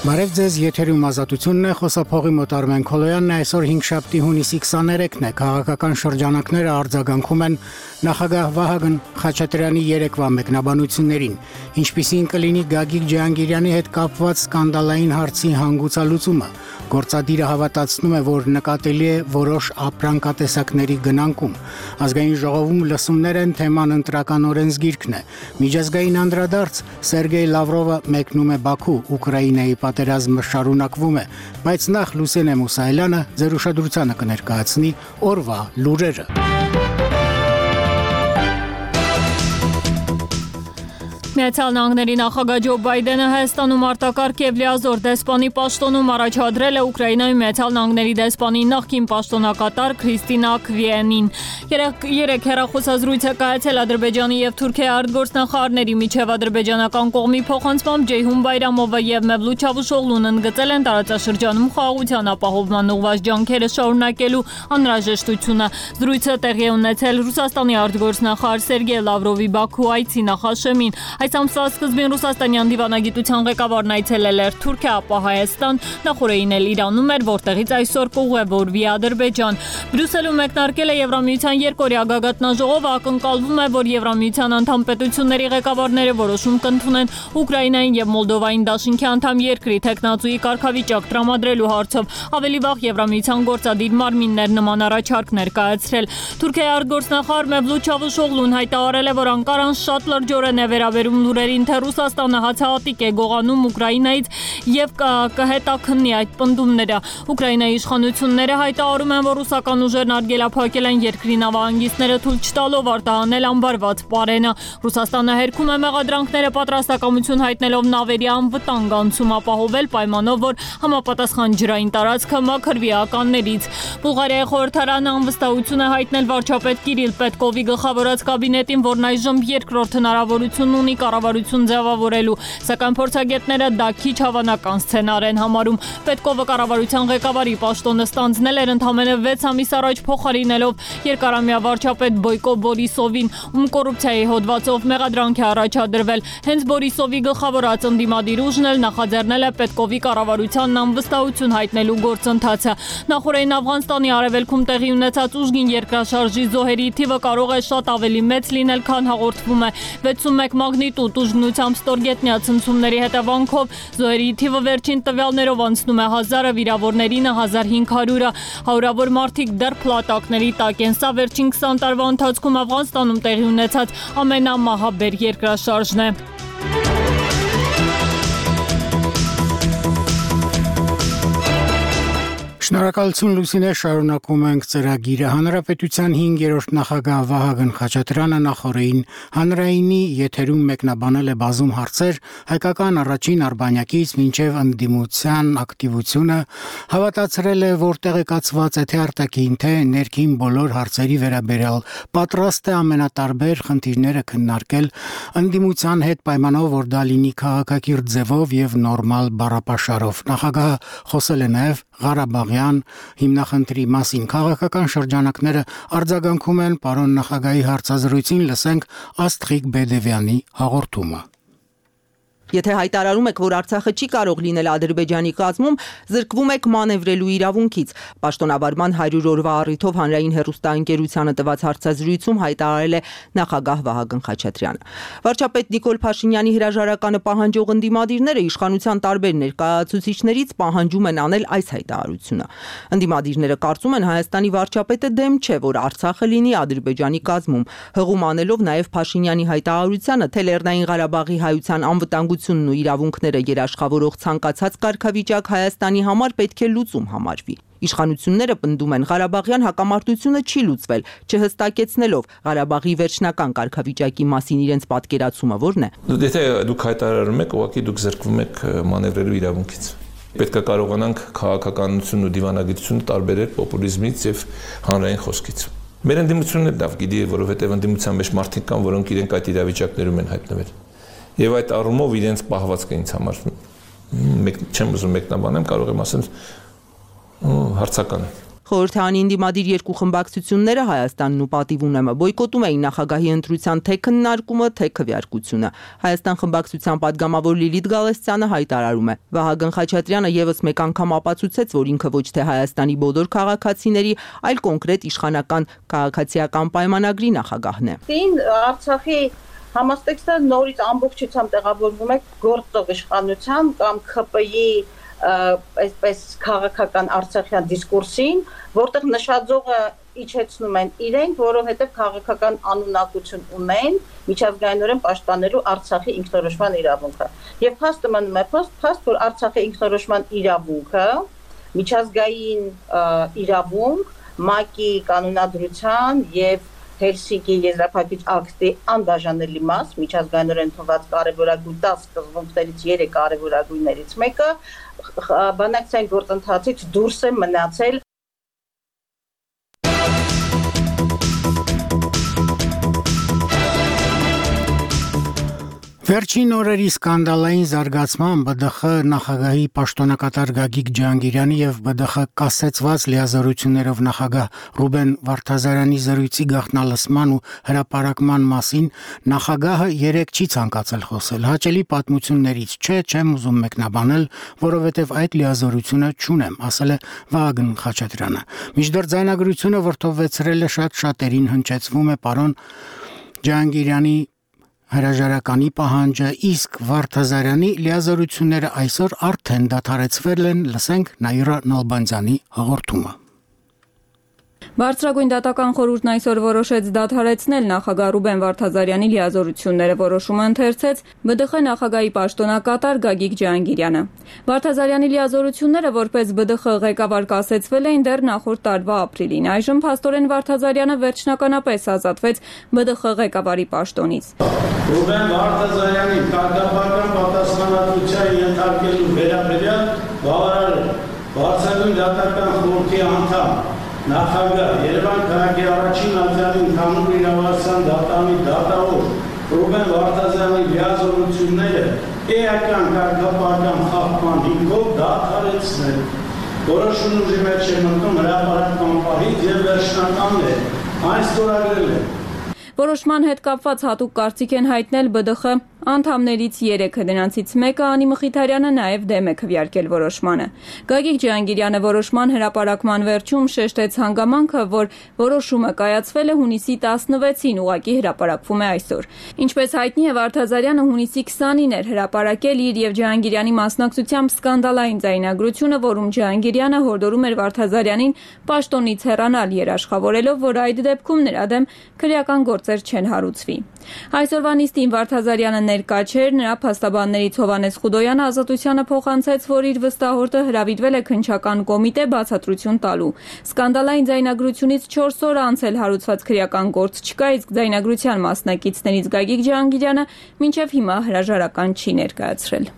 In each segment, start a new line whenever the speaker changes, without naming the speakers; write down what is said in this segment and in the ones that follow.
Բարև ձեզ, եթերում ազատությունն է, խոսափողի մոտ Արմեն Քոլոյանն է, այսօր 5-շաբթի հունիսի 23-ն է, քաղաքական շրջանակները արձագանքում են նախագահ Վահագն Խաչատրյանի երեկվա մեկնաբանություններին, ինչպիսին կլինի Գագիկ Ջհանգիրյանի հետ կապված սկանդալային հարցի հանգուցալուծումը, գործադիրը հավատացնում է, որ նկատելի է որոշ ապրանքատեսակների գնանկում, ազգային ժողովում լսումներ են, թեման ընտրական օրենսգիրքն է, միջազգային անդրադարձ Սերգեյ Լավրովը մեկնում է Բաքու, Ուկրաինայի պատերազմը շարունակվում է, բայց նախ Լուսինե Մուսայելյանը ձեր ուշադրությանը կներկայացնի օրվա լուրերը։
Միացյալ Նահանգների նախագահ Ջո Բայդենը Հայաստանում արտակարգ եւ լիազոր դեսպանի պաշտոնում առաջադրել է Ուկրաինայում Միացյալ Նահանգների դեսպանի նախկին պաշտոնակատար Քրիստինա Քվիենին։ Երեք հեռախոսազրույց է կայացել Ադրբեջանի եւ Թուրքիայի արտգործնախարարների միջև ադրբեջանական կողմի փոխանցմամբ Ջեյհուն Բայրամովը եւ Մևլութ Չավուշօղլուն ընդգծել են տարածաշրջանում խաղաղության ապահովման ուղղված ջանքերը շարունակելու անհրաժեշտությունը։ Զրույցը տեղի է ունեցել Ռուսաստանի արտգործնախարար Սերգեյ Լավրովի Բաքու այցի նախաշեմին։ Այս ամսվա սկզբին Ռուսաստանյան դիվանագիտության ղեկավարն այցելել էր Թուրքիա, ապա Հայաստան, նախորդին էլ Իրանում էր, որտեղից այսօր կուղևորվի Ադրբեջան։ Բրյուսելում մեկնարկել է Եվրամիության երկօրյա գագաթնաժողովը, ակնկալվում է, որ Եվրամիության անդամ պետությունների ղեկավարները որոշում կընդունեն Ուկրաինային եւ Մոլդովային դաշինքի անդամ երկրի թեկնածուի կարգավիճակ տրամադրելու հարցով։ Ավելի վաղ Եվրամիության գործադիր մարմիններ նման առաջարկ ներկայացրել։ Թուրքիայի արտգործնախարար Մևլութ Չավուշօղլուն հայտարարել է, որ Անկարան շատ լրջորեն է վերաբերում լուրերին, թե Ռուսաստանը հացահատիկ է գողանում Ուկրաինայից եւ կհետաքննի այդ պնդումները։ Ուկրաինայի իշխանությունները հայտարարում են, որ ռուսական ուժերն արգելափակել են երկրի նավահանգիստները թույլ չտալով արտահանել ամբարված պարենը։ Ռուսաստանը հերքում է մեղադրանքները, պատրաստակամություն հայտնելով նավերի անվտանգ անցում ապահովել, պայմանով, որ համապատասխան ջրային տարածքը մաքրվի ականներից։ Բուլղարիայի խորհրդարանը անվստահություն է հայտնել վարչապետ Կիրիլ Պետկովի գլխավորած կաբինետին, որն այժմ երկրորդ հնարավորություն ունի կառավարություն ձևավորելու, սակայն փորձագետները դա քիչ հավանական սցենար են համարում։ Պետկովը կառավարության ղեկավարի պաշտոնը ստանձնել էր ընդամենը 6 ամիս առաջ, փոխարինելով երկարամյա վարչապետ Բոյկո Բորիսովին, ում կոռուպցիայի հոդվածով մեղադրանք է առաջադրվել։ Հենց Բորիսովի գլխավորած ընդդիմադիր ուժն էլ նախաձեռնել է Պետկովի կառավարությանն անվստահություն հայտնելու գործընթացը։ Նախորդին Աֆղանստանի արևելքում տեղի ունեցած ուժգին երկրաշարժի զոհերի թիվը կարող է շատ ավելի մեծ լինել, քան հաղորդվում է։ 61 մագնիտուդ ուժգնությամբ ստորգետնյա ցնցումների հետևանքով զոհերի թիվը վերջին տվյալներով անցնում է 1000-ը, վիրավորներին 1500-ը, հարյուրավոր մարդիկ դեռ փլատակների տակ են։ Սա վերջին 20 տարվա ընթացքում Աֆղանստանում տեղի ունեցած ամենամահաբեր երկրաշարժն է։
Շնորհակալություն Լուսինե, շարունակում ենք ծրագիրը։ Հանրապետության 5-րդ նախագահ Վահագն Խաչատրյանը նախորդին հանրայինի եթերում մեկնաբանել է բազում հարցեր, հայկական առաջին արբանյակից մինչև ընդդիմության ակտիվությունը, հավատացրել է, որ տեղեկացված է թե արտաքին, թե ներքին բոլոր հարցերի վերաբերյալ պատրաստ է ամենատարբեր խնդիրները քննարկել ընդդիմության հետ, պայմանով, որ դա լինի քաղաքակիրթ ձևով եւ նորմալ բառապաշարով։ Նախագահը խոսել է նաեւ Ղարաբաղյան հիմնախնդրի մասին, քաղաքական շրջանակները արձագանքում են պարոն նախագահի հարցազրույցին, լսենք Աստղիկ Բեդևյանի հաղորդումը։
Եթե հայտարարում եք, որ Արցախը չի կարող լինել Ադրբեջանի կազմում, զրկվում եք մանևրելու իրավունքից, պաշտոնավարման 100 օրվա առիթով հանրային հեռուստաընկերությանը տված հարցազրույցում հայտարարել է նախագահ Վահագն Խաչատրյանը։ Վարչապետ Նիկոլ Փաշինյանի հրաժարականը պահանջող ընդդիմադիրները իշխանության տարբեր ներկայացուցիչներից պահանջում են անել այս հայտարարությունը։ Ընդդիմադիրները կարծում են Հայաստանի վարչապետը դեմ չէ, որ Արցախը լինի Ադրբեջանի կազմում, հղում անելով նաև Փաշինյանի հայտարարությանը, թե Լեռնային Ղարաբաղի հայության անվտանգությունն ու իրավունքները երաշխավորող ցանկացած կարգավիճակ Հայաստանի համար պետք է լուծում համարվի։ Իշխանությունները պնդում են Ղարաբաղյան հակամարտությունը չի լուծվել, չհստակեցնելով Ղարաբաղի վերջնական կարգավիճակի մասին իրենց պատկերացումը որն է։
Եթե դուք հայտարարում եք, ուղղակի դուք զրկվում եք մանևրելու իրավունքից։ Պետք է կարողանանք քաղաքականությունն ու դիվանագիտությունը տարբերել պոպուլիզմից եւ հանրային խոսքից։ Մեր ընդդիմությունն էլ լավ գիտի, որովհետեւ ընդդիմության մեջ մարդիկ կան, որոնք իրենք այդ իրավիճակներում են հայտնվել։ Եվ այդ առումով իրենց պահվածքը ինձ համար չեմ ուզում մեկնաբանեմ, կարող եմ ասել հարցական է։
Խորհրդարանի ընդդիմադիր երկու խմբակցությունները Հայաստանն ու Պատիվ ունեմը բոյկոտում էին նախագահի ընտրության թե քննարկումը, թե քվեարկությունը։ Հայաստան խմբակցության падգամավոր Լիլիթ Գալստյանը հայտարարում է. Վահագն Խաչատրյանը եւս մեկ անգամ ապացուցեց, որ ինքը ոչ թե Հայաստանի բոլոր քաղաքացիների, այլ կոնկրետ իշխանական քաղաքացիական պայմանագրի նախագահն է։
Արցախի համաստեքստը նորից ամբողջությամբ տեղավորվում է գործող իշխանության կամ ԽՊ-ի այսպես քաղաքական արցախյան դիսկուրսին, որտեղ նշաձողը իջեցնում են իրենք, որովհետև քաղաքական անունակություն ունեն միջազգայինորեն պաշտպանելու Արցախի ինքնորոշման իրավունքը։ Եվ փաստը մնում է փաստ, որ Արցախի ինքնորոշման իրավունքը միջազգային իրավունք, ՄԱԿ-ի կանոնադրության եւ Հելսինկի եզրափակիչ ակտի անդաժանելի մաս, միջազգայինորեն թվված կարևորագույն 10 սկզբունքներից 3 կարևորագույններից մեկը բանակցային գործընթացից դուրս է մնացել։
Վերջին օրերի սկանդալային զարգացման ԲԴԽ նախագահի պաշտոնակատար Գագիկ Ջհանգիրյանի եւ ԲԴԽ կասեցված լիազորություններով նախագահ Ռուբեն Վարդազարյանի զրույցի գաղտնալսման ու հրապարակման մասին նախագահը երեկ չի ցանկացել խոսել։ Հաճելի պատմություններից չեմ ուզում մեկնաբանել, որովհետեւ այդ լիազորությունը չունեմ, ասել է Վահագն Խաչատրյանը։ Մինչդեռ ձայնագրությունը վրթովվեցրել է շատ շատերին հնչեցվում է պարոն Ջհանգիրյանի հրաժարականի պահանջը, իսկ Վարդազարյանի լիազորությունները այսօր արդեն դադարեցվել են, լսենք Նաիրա Նալբանդյանի հաղորդումը։
Բարձրագույն դատական խորհուրդն այսօր որոշեց դադարեցնել նախագահ Ռուբեն Վարդազարյանի լիազորությունները, որոշումը ընթերցեց ԲԴԽ նախագահի պաշտոնակատար Գագիկ Ջհանգիրյանը։ Վարդազարյանի լիազորությունները որպես ԲԴԽ ղեկավար կասեցվել էին դեռ նախորդ տարվա ապրիլին։ Այժմ փաստորեն Վարդազարյանը վերջնականապես ազատվեց ԲԴԽ ղեկավարի պաշտոնից։
Ռուբեն Վարդազարյանի կարգապահական պատասխանատվության ենթարկելու վերաբերյալ բավարար է բարձրագույն դատական խորհրդի անդամ նախագահ Երևան քաղաքի առաջին ատյանի ընդհանուր իրավասության դատարանի դատավոր Ռուբեն Վարդազարյանի լիազորությունները էական կարգապահական խախտման հիմքով դադարեցնել։ Որոշումն ուժի մեջ է մտնում հրապարակման պահից եւ վերջնականն է, այն ստորագրել է։
Որոշման հետ կապված հատուկ կարծիք են հայտնել ԲԴԽ անդամներից 3-ը, դրանցից մեկը Անի Մխիթարյանը նաև դեմ է քվեարկել որոշմանը։ Գագիկ Ջհանգիրյանը որոշման հրապարակման վերջում շեշտեց հանգամանքը, որ որոշումը կայացվել է հունիսի 16-ին, ուղղակի հրապարակվում է այսօր։ Ինչպես հայտնի է, Վարդազարյանը հունիսի 20-ին էր հրապարակել իր եւ Ջհանգիրյանի մասնակցությամբ սկանդալային ձայնագրությունը, որում Ջհանգիրյանը հորդորում էր Վարդազարյանին պաշտոնից հեռանալ, երաշխավորելով, որ այդ դեպքում նրա դեմ քրեական գործեր չեն հարուցվի։ Այսօրվա նիստին Վարդազարյանը ներկա չէր, նրա փաստաբաններից Հովհաննես Խուդոյանը Ազատությանը փոխանցեց, որ իր վստահորդը հրավիրվել է քննչական կոմիտե բացատրություն տալու։ Սկանդալային ձայնագրությունից 4 օր անց էլ հարուցված քրեական գործ չկա, իսկ ձայնագրության մասնակիցներից Գագիկ Ջհանգիրյանը մինչև հիմա հրաժարական չի ներկայացրել։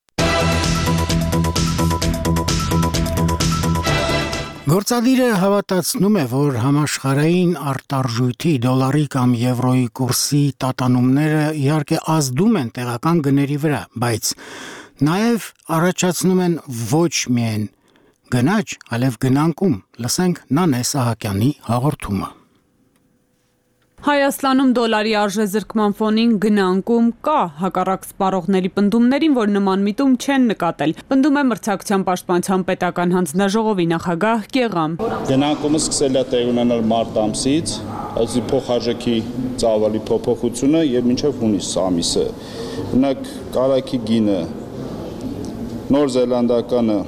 Գործադիրը հավատացնում է, որ համաշխարհային արտարժույթի դոլարի կամ եվրոյի կուրսի տատանումները իհարկե ազդում են տեղական գների վրա, բայց նաև առաջացնում են ոչ միայն գնաճ, այլև գնանկում։ Լսենք Նանե Սահակյանի հաղորդումը։
Հայաստանում դոլարի արժեզրկման ֆոնին գնանկում կա, հակառակ սպառողների պնդումներին, որ նման միտում չեն նկատել։ Պնդում է Մրցակցության պաշտպանության պետական հանձնաժողովի նախագահ Գեղամ։
Գնանկումը սկսել է տեղի ունենալ մարտ ամսից, այսի փոխարժեքի ծավալի փոփոխությունը եւ մինչեւ հունիս ամիսը։ Օրինակ կարագի գինը Նոր Զելանդականը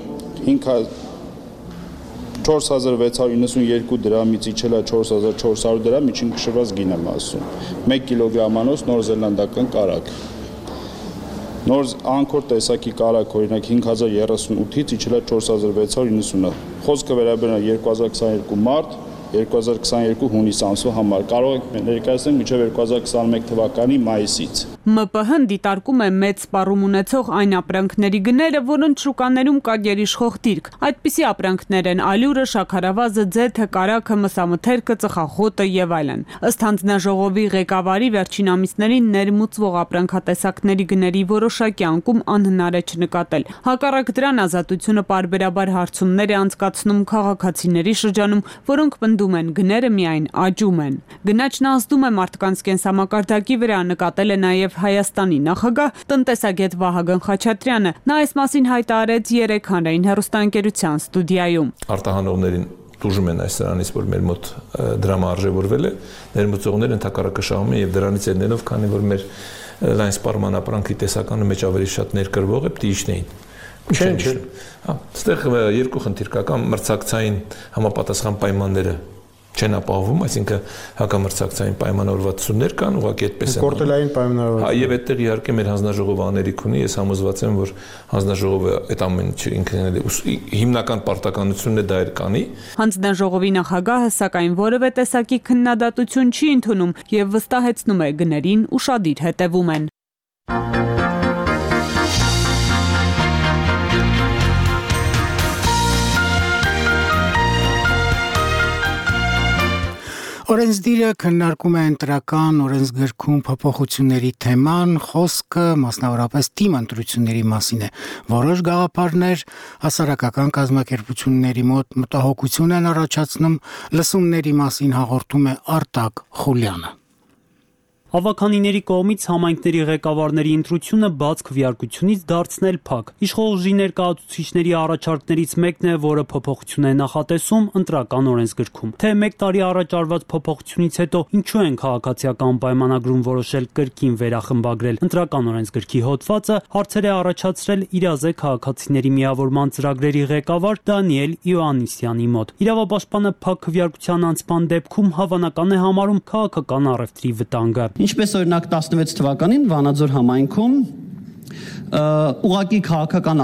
4692 դրամից իջել է 4400 դրամ, միջին քշված գին եմ ասում։ 1 կիլոգրամանոց Նոր Զելանդական կարագ։ Նոր անկոր տեսակի կարագ, օրինակ 5038-ից իջել է 4690-ը։ Խոսքը վերաբերում է 2022 մարտ, 2022 հունիս ամսվա համար։ Կարող ենք ներկայացնել մինչև 2021 թվականի մայիսից։
ՄՊՀ-ն դիտարկում է մեծ սպառում ունեցող այն ապրանքների գները, որոնց շուկաներում կա գերիշխող դիրք։ Այդպիսի ապրանքներ են ալյուրը, շաքարավազը, ձեթը, կարագը, մսամթերքը, ծխախոտը եւ այլն։ Ըստ հանձնաժողովի ղեկավարի վերջին ամիսներին ներմուծվող ապրանքատեսակների գների որոշակի անկում անհնար է չնկատել։ Հակառակ դրան ազատությունը պարբերաբար հարցումներ է անցկացնում քաղաքացիների շրջանում, որոնք պնդում են գները միայն աճում են։ Գնաճն ազդում է մարդկանց կենսամակարդակի վրա, նկատել է նաեւ Հայաստանի նախագահ տնտեսագետ Վահագն Խաչատրյանը։ Նա այս մասին հայտարարեց 3 հանրային հեռուստաընկերության ստուդիայում։
Արտահանողներին տուժում են այս սրանից, որ մեր մոտ դրամը արժևորվել է, ներմուծողները ընդհակառակը շահում են եւ դրանից ելնելով, քանի որ մեր լայն սպառման ապրանքի տեսականը մեջ ավելի շատ ներկրվող է, պիտի իջնեին։ Չէ։ Այստեղ երկու խնդիր կա, կամ մրցակցային համապատասխան պայմանները չեն ապահովում, այսինքն հակամրցակցային պայմանավորվածություններ կան, ուղղակի այդպես են։
Կորտելային պայմանավորվածություն։
Եվ այդտեղ իհարկե մեր հանձնաժողովը աներիք ունի, ես համոզված եմ, որ հանձնաժողովը այդ ամեն ինչը ինքն հիմնական պարտականությունն է դա էլ կանի։
Հանձնաժողովի նախագահը սակայն որևէ տեսակի քննադատություն չի ընդունում եւ վստահեցնում է գներին ուշադիր հետևում են։
Օրենսդիրը քննարկում է ընտրական օրենսգրքում փոփոխությունների թեման, խոսքը մասնավորապես թիմ ընտրությունների մասին է։ Որոշ գաղափարներ հասարակական կազմակերպությունների մոտ մտահոգություն են առաջացնում, լսումների մասին հաղորդում է Արտակ Խուլյանը։
Հավաքանիների կողմից համայնքների ղեկավարների ընտրությունը բաց քվեարկությունից դարձնել փակ։ Իշխող ուժի ներկայացուցիչների առաջարկներից մեկն է, որը փոփոխություն է նախատեսում ընտրական օրենսգրքում։ Թե 1 տարի առաջ արված փոփոխությունից հետո ինչու են քաղաքացիական պայմանագրում որոշել կրկին վերախմբագրել ընտրական օրենսգրքի հոդվածը, հարցեր է առաջացրել Իրազե քաղաքացիների միավորման ծրագրերի ղեկավար Դանիել Իոաննիսյանի մոտ։ Իրավապաշտպանը փակ քվեարկության անցման դեպքում հավանական է համարում քաղաքական առևտրի վտանգը։
Ինչպես օրինակ 16 թվականին Վանաձոր համայնքում ուղղակի քաղաքական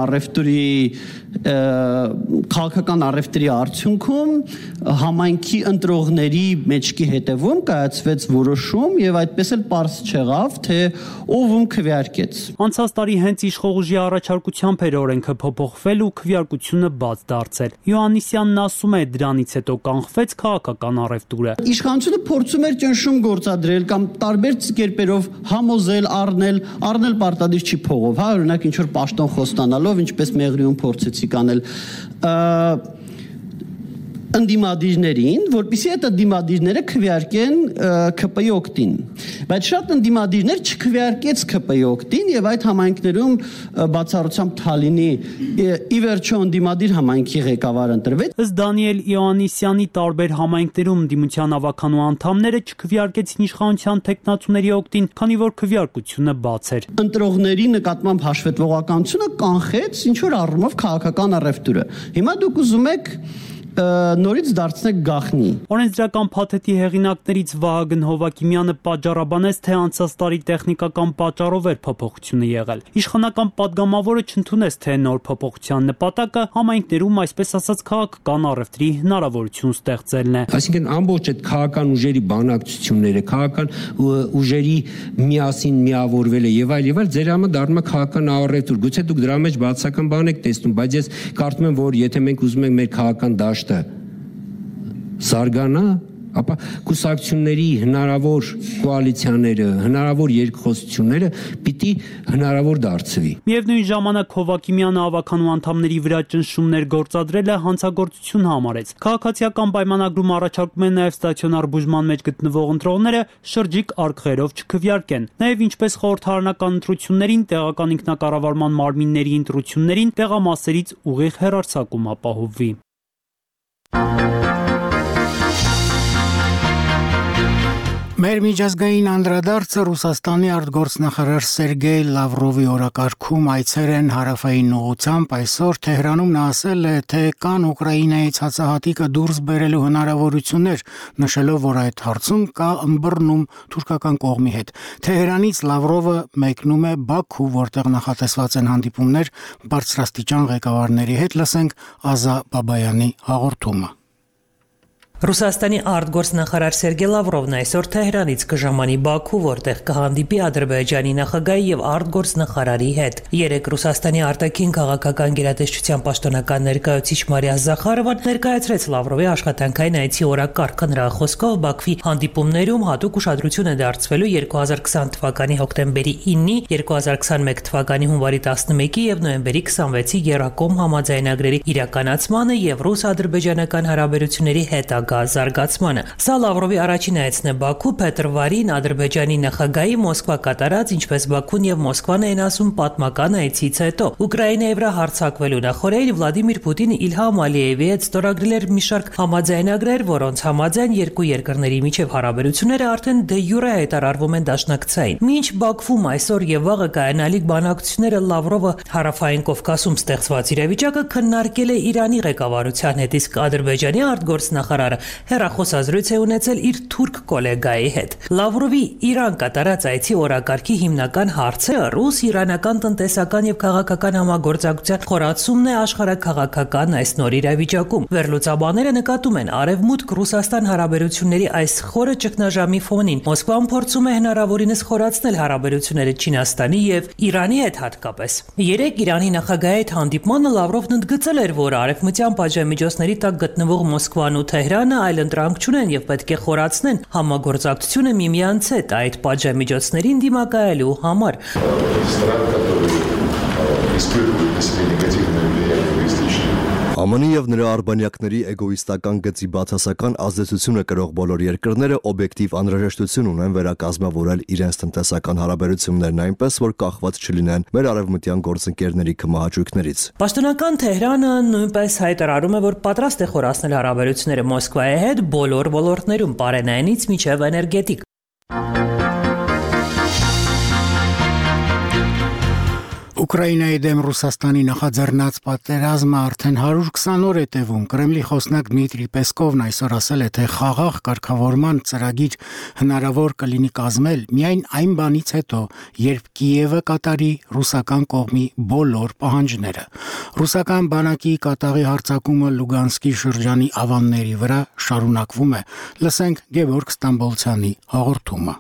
առևտրի արդյունքում համայնքի ընտրողների մեջքի հետևում կայացվեց որոշում եւ այդպես էլ պարզ չեղավ, թե ով ում քվեարկեց։
Անցած տարի հենց իշխող ուժի առաջարկությամբ էր օրենքը փոփոխվել ու քվեարկությունը բաց դարձել։ Իոաննիսյանն ասում է, դրանից հետո կանխվեց քաղաքական առևտուրը։
Իշխանությունը փորձում էր ճնշում գործադրել կամ տարբեր կերպերով համոզել, առնել պարտադիր չի փողով, հա, օրինակ ինչ որ պաշտոն խոստանալով, ինչպես Մեղրիում փորձեցի կանել ընդդիմադիրներին, որպեսզի այդ ընդդիմադիրները քվեարկեն ՔՊ-ի օգտին։ Բայց շատ ընդդիմադիրներ չքվեարկեց ՔՊ-ի օգտին եւ այդ համայնքներում բացառությամբ Թալինի ի վերջո ընդդիմադիր համայնքի ղեկավար ընտրվեց։
Ըստ Դանիել Իոաննիսյանի տարբեր համայնքներում ընդդիմության ավականու անդամները չքվեարկեցին իշխանության տեխնացուների օգտին, քանի որ քվեարկությունը բաց էր։
Ընտրողների նկատմամբ հաշվետվողականությունը կանխեց ինչ որ առումով քաղաքական առևտուրը։ Հիմա դուք ուզում եք նորից դարձնեք գախնի։
Օրենսդրական փաթեթի հեղինակներից Վահագն Հովակիմյանը պատճառաբանեց, թե անցած տարի տեխնիկական պատճառով էր փոփոխությունը եղել։ Իշխանական падգամավորը չընդունեց, թե նոր փոփոխության նպատակը համայնքներում, այսպես ասած, քաղաքական առևտրի հնարավորություն ստեղծելն է։
Այսինքն ամբողջ այդ քաղաքական ուժերի բանակցությունները, քաղաքական ուժերի միասին միավորվելը եւ այլ ձեր համը դառնում է քաղաքական առևտուր։ Գուցե դուք դրա մեջ բացական բան եք տեսնում, բայց ես կարծում եմ, որ եթե մենք ուզում ենք մեր քաղաքական դաշտը զարգանա, ապա կուսակցությունների հնարավոր կոալիցիաները, հնարավոր երկխոսությունները պիտի հնարավոր դարձվի։
Միևնույն ժամանակ Հովակիմյանը ավականու անդամների վրա ճնշումներ գործադրելը հանցագործություն համարեց։ Քաղաքացիական պայմանագրում առաջարկում են նաև ստացիոնար բուժման մեջ գտնվող ընտրողները շրջիկ արկղերով չքվեարկեն։ Նաև ինչպես խորհրդարանական ընտրություններին, տեղական ինքնակառավարման մարմինների ընտրություններին տեղամասերից ուղիղ հեռարձակում ապահովվի։
Մեր միջազգային անդրադարձը Ռուսաստանի արտգործնախարար Սերգեյ Լավրովի օրակարգում այցեր են հարավային ուղղությամբ այսօր Թեհրանում նա ասել է, թե կան Ուկրաինայից հացահատիկը դուրս բերելու հնարավորություններ, նշելով, որ այդ հարցում կա ըմբռնում թուրքական կողմի հետ։ Թեհրանից Լավրովը մեկնում է Բաքու, որտեղ նախատեսված են հանդիպումներ բարձրաստիճան ղեկավարների հետ, լսենք Ազա Բաբայանի հաղորդումը։
Ռուսաստանի արտգործնախարար Սերգեյ Լավրովն այսօր Թեհրանից կժամանի Բաքու, որտեղ կհանդիպի Ադրբեջանի նախագահի եւ արտգործնախարարի հետ։ Երեկ Ռուսաստանի արտաքին քաղաքական գերատեսչության պաշտոնական ներկայացուցիչ Մարիա Զախարովան ներկայացրեց Լավրովի աշխատանքային այցի օրակարգը։ Նրա խոսքով Բաքվի հանդիպումներում հատուկ ուշադրություն է դարձվելու 2020 թվականի հոկտեմբերի 9-ի, 2021 թվականի հունվարի 11-ի եւ նոյեմբերի 26-ի եռակողմ համաձայնագրերի իրականացմանը եւ ռուս-ադրբեջանական հարաբերությունների հետ զարգացմանը։ Սա Լավրովի առաջին այցն է Բաքու փետրվարին Ադրբեջանի նախագահի Մոսկվա կատարած, ինչպես Բաքուն եւ Մոսկվան են ասում, պատմական այցից հետո։ Ուկրաինայի վրա հարձակվելու նախորդին Վլադիմիր Պուտինը Իլհամ Ալիևի հետ ստորագրել էր մի շարք համաձայնագրեր, որոնց համաձայն երկու երկրների միջև հարաբերությունները արդեն դե յուրե հայտարարվում են դաշնակցային։ Մինչ Բաքվում այսօր եւ վաղը կայանալիք բանակցությունները Լավրովը Հարավային Կովկասում ստեղծված իրավիճակը քննարկել է Իրանի ղեկավարության հետ, իսկ Ադրբեջանի արտգործնախարարը հեռախոսազրույց է ունեցել իր թուրք գոլեգայի հետ։ Լավրովի Իրան կատարած այցի օրակարգի հիմնական հարցը ռուս-իրանական տնտեսական եւ քաղաքական համագործակցության խորացումն է աշխարհաքաղաքական այս նոր իրավիճակում։ Վերլուծաբանները նկատում են Արևմուտք-Ռուսաստան հարաբերությունների այս խորը ճգնաժամի ֆոնին Մոսկվան փորձում է հնարավորինս խորացնել հարաբերությունները Չինաստանի եւ Իրանի հետ հատկապես։ Երեկ Իրանի նախագահի հետ հանդիպմանը Լավրովն ընդգծել էր, որ արևմտյան պատժամիջոցների տակ գտնվող Մոսկվան ու Թեհրանը այլ ընտրանք չունեն եւ պետք է խորացնեն համագործակցությունը միմյանց հետ այդ պատժամիջոցներին դիմակայելու համար։
ԱՄՆ-ի եւ նրա արբանյակների էգոիստական գծի բացասական ազդեցությունը կրող բոլոր երկրները օբյեկտիվ անհրաժեշտություն ունեն վերակազմավորել իրենց տնտեսական հարաբերություններն այնպես, որ կախված չլինեն մեր արևմտյան գործընկերների քմահաճույքներից։
Պաշտոնական Թեհրանը նույնպես հայտարարում է, որ պատրաստ է խորացնել հարաբերությունները Մոսկվայի հետ բոլոր ոլորտներում, պարենայինից մինչև էներգետիկ։
Ուկրաինայի դեմ Ռուսաստանի նախաձեռնած պատերազմը արդեն 120 օր է տևում։ Կրեմլի խոսնակ Դմիտրի Պեսկովն այսօր ասել է, թե խաղաղ կարգավորման ծրագիր հնարավոր կլինի կազմել միայն այն բանից հետո, երբ Կիևը կատարի ռուսական կողմի բոլոր պահանջները։ Ռուսական բանակի կատաղի հարձակումը Լուգանսկի շրջանի ավանների վրա շարունակվում է։ Լսենք Գևորգ Ստամբոլցյանի հաղորդումը։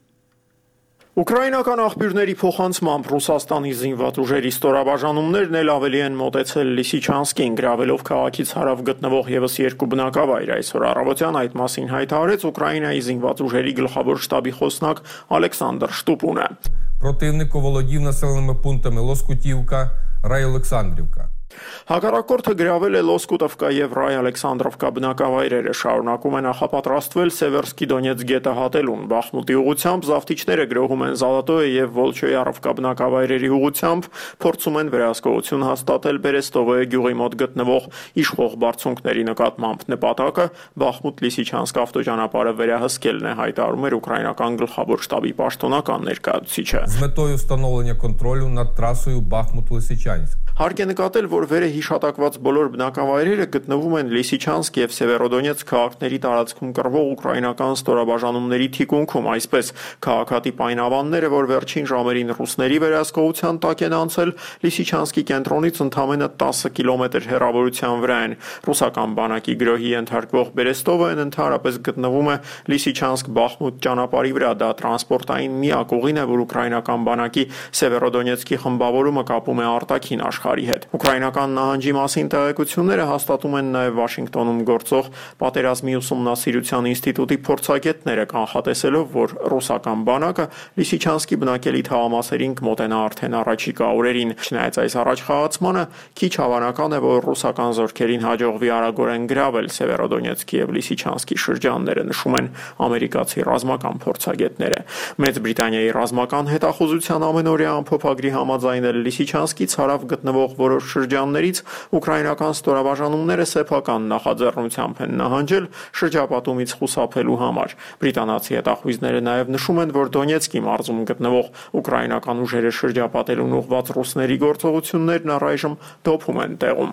Ուկրաինական աղբյուրների փոխանցմամբ Ռուսաստանի զինված ուժերի ստորաբաժանումներն էլ ավելի են մոտեցել Լիսիչանսկին, գրավելով քաղաքից հարավ գտնվող եւս երկու բնակավայր։ Այսօր առավոտյան այդ մասին հայտարարեց Ուկրաինայի զինված ուժերի գլխավոր շտաբի խոսնակ Ալեքսանդր Շտուպունը։
Противник оволодів населеними пунктами Лоскутівка, Рай-Олександрівка.
Հակառակորդը գրավել է Լոսկուտովկա եւ Ռայ-Ալեքսանդրովկա բնակավայրերը, շարունակում է նախապատրաստվել Սևերսկի Դոնեցկ գետը հատելուն։ Բախմուտի ուղությամբ զավթիչները գրոհում են Զալատոյե եւ Վոլչոյարովկա բնակավայրերի ուղությամբ, փորձում են վերահսկողություն հաստատել Բերեստովոյե գյուղի մոտ գտնվող իշխող բարձունքների նկատմամբ։ Նպատակը Բախմուտ-Լիսիչանսկ ավտոճանապարհը վերահսկելն է, հայտարարում էր ուկրաինական գլխավոր շտաբի պաշտոնական ներկայացուցիչը։
З метою встановлення контролю над трасою Бахмут-Лисичанськ.
Հարկ է նկատել, որ վերը հիշատակված բոլոր բնակավայրերը գտնվում են Լիսիչանսկ եւ Սևերոդոնեցկ քաղաքների տարածքում կռվող ուկրաինական ստորաբաժանումների թիկունքում, այսպես քաղաքատիպ այն ավանները, որ վերջին ժամերին ռուսների վերահսկողության տակ են անցել, Լիսիչանսկի կենտրոնից ընդամենը 10 կիլոմետր հեռավորության վրա են։ Ռուսական բանակի գրոհի ենթարկվող Բերեստովոն ընդհանրապես գտնվում է Լիսիչանսկ-Բախմուտ ճանապարհի վրա։ Դա տրանսպորտային միակ ուղին է, որ ուկրաինական բանակի Սևերոդոնեցկի խմբավորումը կապում է արտաքին հետ։ Ուկրաինական նահանջի մասին տեղեկությունները հաստատում են նաև Վաշինգտոնում գործող պատերազմի ուսումնասիրության ինստիտուտի փորձագետները, կանխատեսելով, որ ռուսական բանակը Լիսիչանսկի բնակելի թաղամասերին կմոտենա արդեն առաջիկա օրերին։ Չնայած այս առաջխաղացմանը, քիչ հավանական է, որ ռուսական զորքերին հաջողվի արագորեն գրավել Սևերոդոնեցկի եւ Լիսիչանսկի շրջանները, նշում են ամերիկացի ռազմական փորձագետները։ Մեծ Բրիտանիայի ռազմական հետախուզության ամենօրյա ամփոփագրի համաձայն Լիսիչանսկից հարավ գտնվող որոշ շրջաններից ուկրաինական ստորաբաժանումները սեփական նախաձեռնությամբ են նահանջել շրջապատումից խուսափելու համար։ Բրիտանացի հետախույզները նաև նշում են, որ Դոնեցկի մարզում գտնվող ուկրաինական ուժերը շրջապատելուն ուղղված ռուսների գործողություններն առայժմ դոփում են տեղում։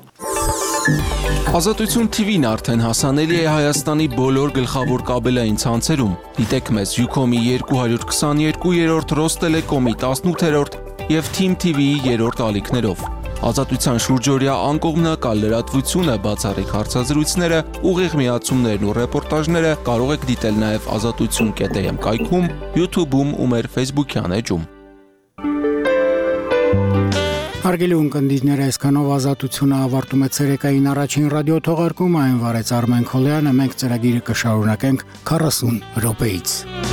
Ազատություն TV-ն արդեն հասանելի է Հայաստանի բոլոր գլխավոր կաբելային ցանցերում։ Դիտեք մեզ Ucom-ի 222-րդ, Rosttelecom-ի 18-րդ եւ Team TV-ի 3-րդ ալիքներով։ Ազատության շուրջօրյա անկողմնակալ լրատվությունը, բացառիկ հարցազրույցները, ուղիղ միացումներն ու ռեպորտաժները կարող եք դիտել նաև azatutsun.am կայքում, YouTube-ում ու մեր Facebook-յան էջում։
Հարգելի ունկնդիրներ, այսքանով Ազատությունը ավարտում է ցերեկային առաջին ռադիո թողարկումը, այն վարեց Արմեն Խոլյանը, մենք ծրագիրը կշարունակենք 40 րոպեից։